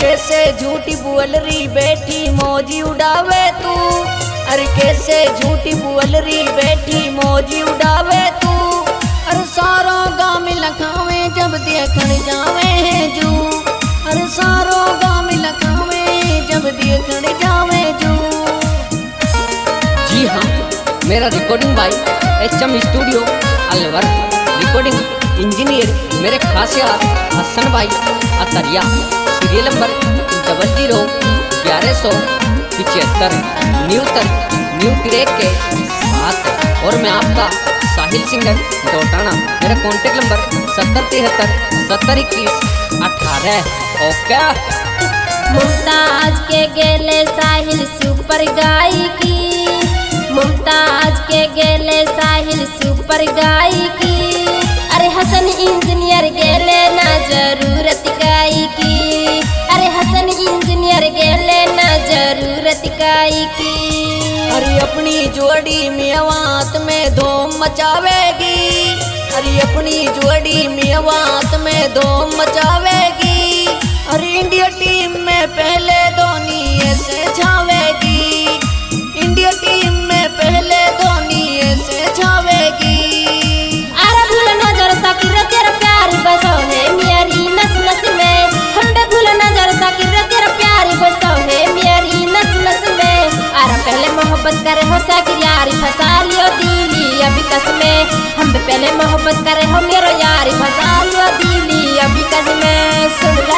कैसे झूठी बुअलरी बैठी मौजी उड़ावे तू। अरे कैसे झूठी बुअलरी बैठी मौजी उड़ावे तू। अरे सारो गाँव लखावे जब देखण जावे है जू। अरे सारो गाँव लखावे जब देखण जावे जू। जी हाँ, मेरा रिकॉर्डिंग भाई HM studio Alwar. Recording engineer मेरे खास यार हसन भाई Atariya. Serial number 001175 new track के साथ। और मैं आपका साहिल सिंगर डोटाना। मेरा कॉन्टेक्ट नंबर 7073 7021 18। ओके। मुमताज के गेले साहिल सुपर गायकी। मुमताज के गेले साहिल सुपर गायकी। अरे हसन इंजीनियर गेले ना जरूरत गायकी। अरे हसन इंजीनियर गेले ना जरूरत गायकी। अरे अपनी जोड़ी मेवात में धूम मचावेगी। अरे अपनी जोड़ी मेवात में धूम मचावेगी। अरे इंडिया टीम में पहले धोनी ऐसे छावेगी। इंडिया टीम में पहले धोनी ऐसे छावेगी। अरे भूल नजर साकिर तेरा प्यार बसो है मेरी नस नस में। हम बे भूल नजर साकिर तेरा प्यार बसो है मेरी नस नस में। अरे पहले मोहब्बत करे हो साकिर यारी फंसा लियो दिली अभी कस में। हम बे पहले मोहब्बत करे हो मेरो यारी फंसा लियो दिली अभी कस में। सुन ले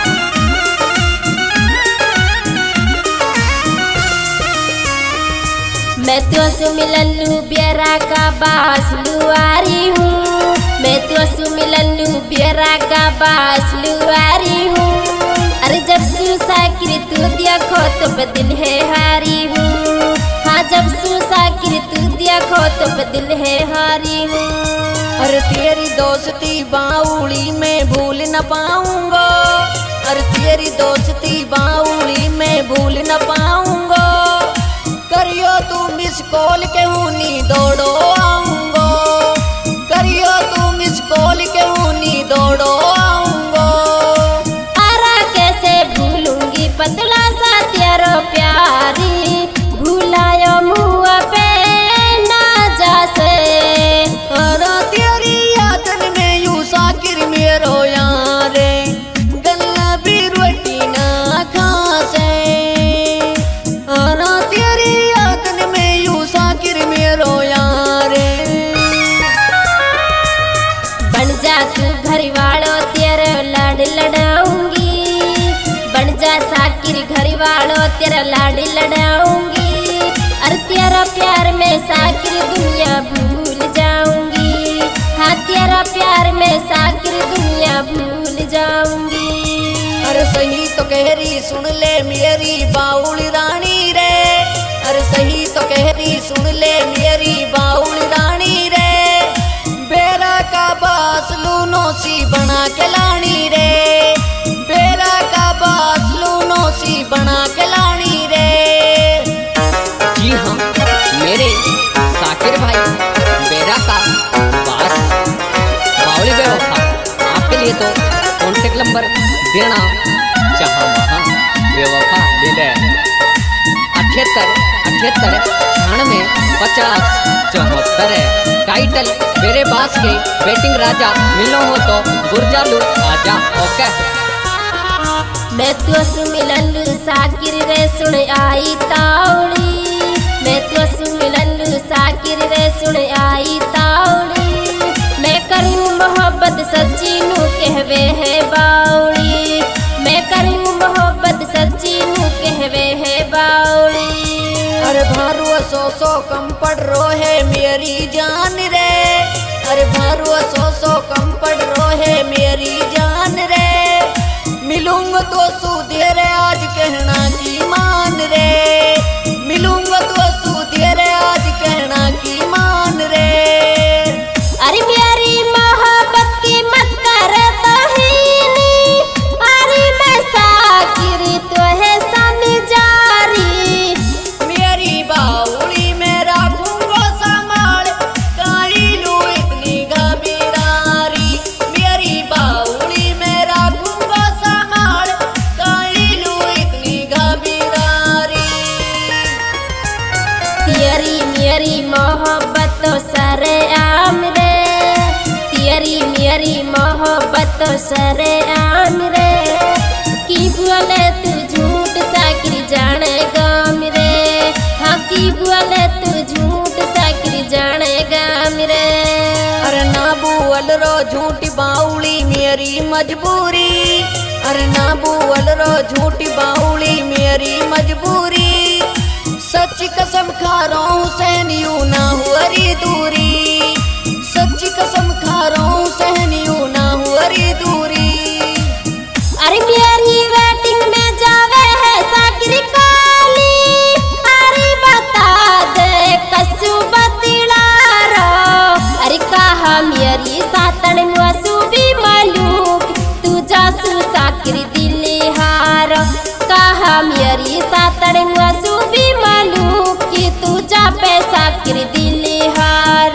मैं तो सुमिलनु बियरा का बास लुआरी हूँ। मैं तो सुमिलनु बियरा का बास लुआरी हूँ। अरे जब साकिर तू देखो तो दिल है हारी हूँ। हाँ जब साकिर तू देखो तो दिल है हारी हूँ। अरे तेरी दोस्ती बाउली में भूल न पाऊंगा। अरे तेरी दोस्ती बाउली में भूल न पाऊंगा। करियो तू मिस कॉल के हुनी दौड़ो आऊंगो। करियो तू मिस कॉल के हुनी दौड़ो आऊंगो। अरे कैसे भूलूंगी पतला सा तेरो प्यारी। भूलायो मुँह पे ना जासे। अरे तेरी यादन में यूं साकिर मेरो यारे गल्ला भी रोटी ना खासे। अरे तेरी यादन में यूं साकिर मेरो यारे। बन जा तू घर वालों तेरा लाड लड़ाऊंगी। बन जा साकिर घर वालों तेरा लाड लड़ाऊंगी। अरे तेरा प्यार में साकिर दुनिया भूल जाऊंगी। हाँ तेरा प्यार में साकिर दुनिया भूल जाऊंगी। अरे सही तो कह रही सुन ले मेरी बाउल रानी रे। अरे सही तो कह रही सुन ले मेरी बाउल रानी रे। बेरा का बास लूनो सी बना के लानी रे। बेरा का बास लूनो सी बना के लानी रे। जी हाँ, मेरे साकिर भाई बेरा का बास बाउली बेवफा आपके लिए तो कॉन्टेक्ट नंबर देना जहाँ वहाँ बेवफा दे दे 78 98 50 74। टाइटल मेरे बास के बैटिंग राजा मिलो हो तो गुरजालू आजा। ओके। मैं तो सुमिलनु साकिर रे सुन आई तावड़ी। मैं तो सुमिलनु साकिर रे सुन आई तावड़ी। मैं करूँ मोहब्बत सच्ची नू कहवे है बावड़ी। मैं करूँ मोहब्बत सच्ची नू कहवे है बावड़ी। अरे भारुआ सौ कम पड़ रो है मेरी जान रे। अरे भारुआ सौ कम पड़ रो है मेरी जान रे। मिलूंगा तो सुधेरे आज कहना की मान रे। मिलूंगा तो सुधेरे आज कहना की मान रे। अरे मेरी मोहब्बत की मत कर तोहीनी। अरे मैं साकिर तो है समझारी। मेरी बाउली में राखूंगा संभाल काली लू इतनी गबीरारी। मेरी तो सरे आम रे की बोले तू झूठ साकिर जानेगा मेरे। हाँ की बोले तू झूठ साकिर जानेगा मेरे। अरे ना बोल रो झूठी बाउली मेरी मजबूरी। अरे ना बोल रो झूठी बाउली मेरी मजबूरी। सच्ची कसम खा रहा हूँ सहन यूं ना हुआरी दूरी। सच्ची कसम खा रहा हूँ सहन यूं ना हुआरी दूरी। अरे मेरी वेटिंग में जावे है साकिर काली। अरे बता दे कसु बतिला रो। अरे कहा मेरी सातन मुसु भी मालूम तू जासू साकिर दिल्ली हार। कहा मेरी सातन मुसु भी मालूम कि तू जा पे साकिर दिल्ली हार।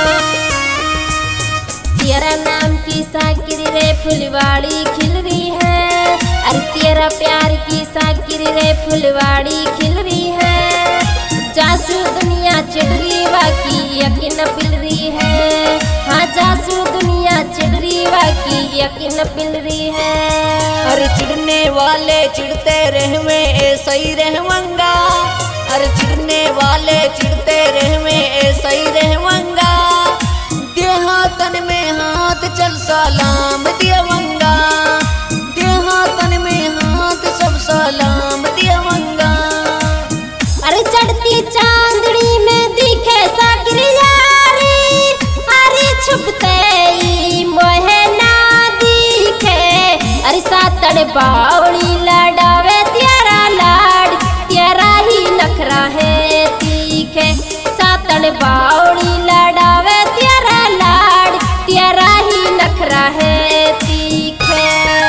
तेरा नाम की साकिर रे फुलवाड़ी खिल रही है। अरे तेरा प्यार की साकिर रे फुलवाड़ी खिल रही है। जासू दुनिया चिढ़ रही बाकी यकीन पिल रही है। हाँ जासू दुनिया चिढ़ रही बाकी यकीन पिल रही है। अरे चिढ़ने वाले चिढ़ते रहवे ऐसा ही रहवंगा। अरे चिढ़ने वाले चिढ़ते रहवे ऐसा ही रहवंगा। देहातन में हाथ चल सलाम दियवंगा। देहातन में हाथ सब सलाम दियवंगा। अरे चढ़ती चांदनी में दिखे साकिर यारी। अरे छुपते ही मोहे ना दिखे। अरे सातड़ बावड़ी लड़ावे तेरा लाड तेरा ही नखरा है तीखे। सातड़ बावड़ी लड़ावे तेरा लाड तेरा ही नखरा है तीखे।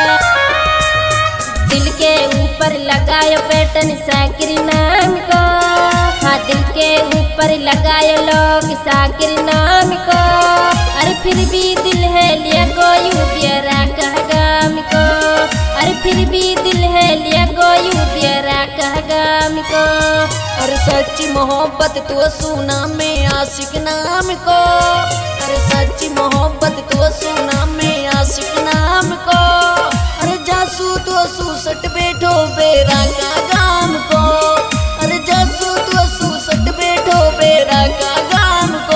दिल के ऊपर लगायो पैटर्न साकिर नाम को। हाँ दिल के ऊपर लगायो लोग साकिर नाम को। अरे फिर भी दिल है लिया कोई प्यारा कहगाम को। अरे फिर भी दिल है लिया कोई प्यारा कहगाम को। अरे सच्ची मोहब्बत तो सुना में आशिक नाम को। अरे सच्ची मोहब्बत तो सुना में आशिक नाम को। अरे जासू तो सुसट बैठो बेरा का गाम को। अरे जासू तो सुसट बैठो बेरा का गाम को।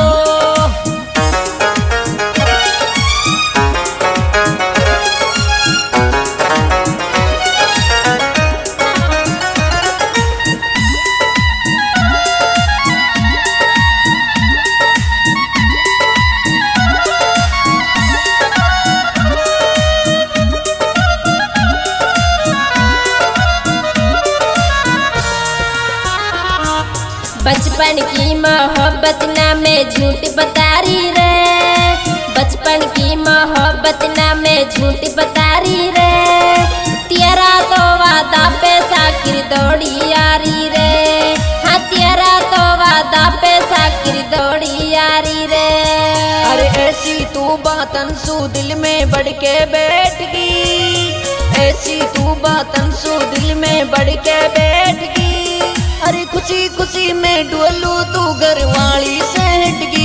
बचपन की मोहब्बत ना मैं झूठ बता रही रे। बचपन की मोहब्बत ना मैं झूठ बता रही रे। तेरा तो वादा पे साकिर दौड़ी यारी रे। हाँ तेरा तो वादा पे साकिर दौड़ी यारी रे। अरे ऐसी तू बातन सू दिल में बढ़ के बैठ गई। ऐसी तू बातन सू दिल में बढ़ के बैठ गई। अरे खुशी खुशी में डोलू तू घर वाली से हट गई।